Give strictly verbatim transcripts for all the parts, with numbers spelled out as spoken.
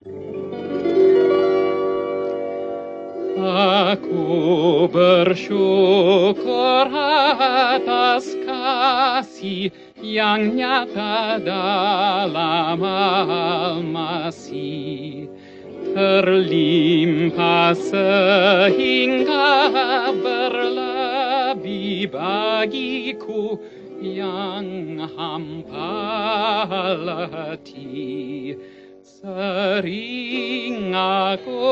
Aku bersyukur atas kasih yang nyata dalam Al-Masih, terlimpah sehingga berlebih bagiku yang hampa letih. Sering aku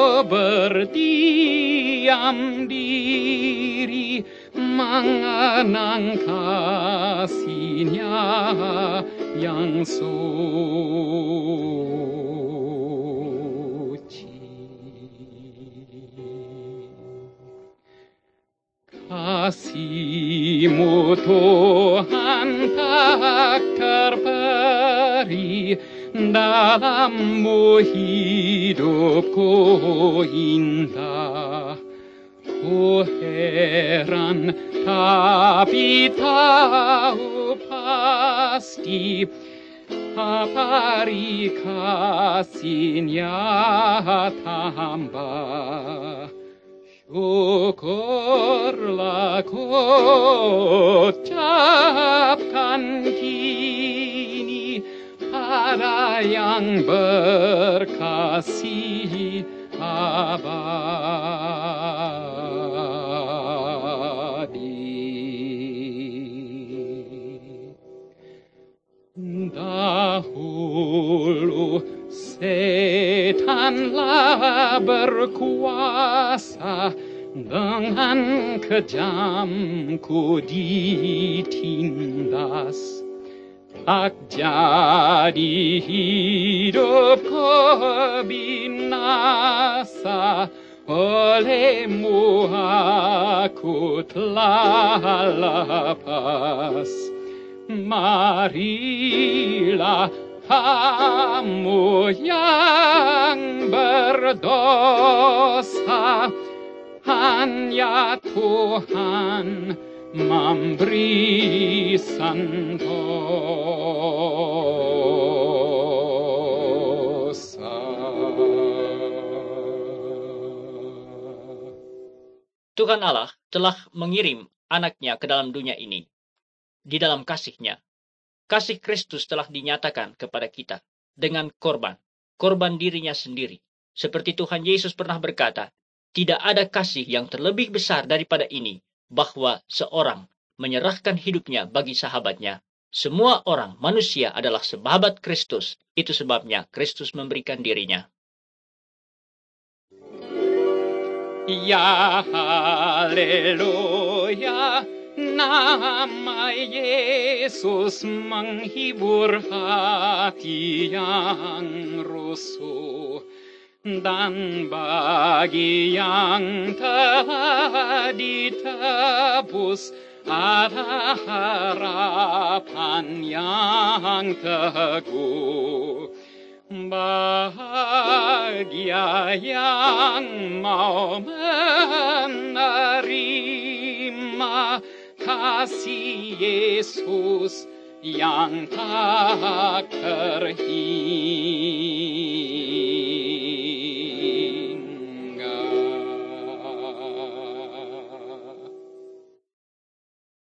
berdiam diri mengenang kasih-Nya yang suci. Kasih-Mu Tuhan tak terperi, dalam-Mu hidupku indah. Ku heran tapi tahu pasti, apari kasih-Nya tambah. Syukurlah ku ucapkan kini pada yang berkasih abadi. Dahulu setanlah berkuasa, dengan kejamku ditindas. Tak jadi hidupku binasa, oleh-Mu aku telah lepas. Marilah kamu yang berdosa, hanya Tuhan memberi sentosa. Tuhan Allah telah mengirim anaknya ke dalam dunia ini. Di dalam kasih-Nya, kasih Kristus telah dinyatakan kepada kita dengan korban, korban dirinya sendiri. Seperti Tuhan Yesus pernah berkata, tidak ada kasih yang terlebih besar daripada ini, bahwa seorang menyerahkan hidupnya bagi sahabatnya. Semua orang manusia adalah sahabat Kristus. Itu sebabnya Kristus memberikan dirinya. Ya haleluya, nama Yesus menghibur hati yang rusuh. Dan bagi yang telah ditebus, ada harapan yang teguh. Bahagia yang mau menerima kasih Yesus yang tak terhingga.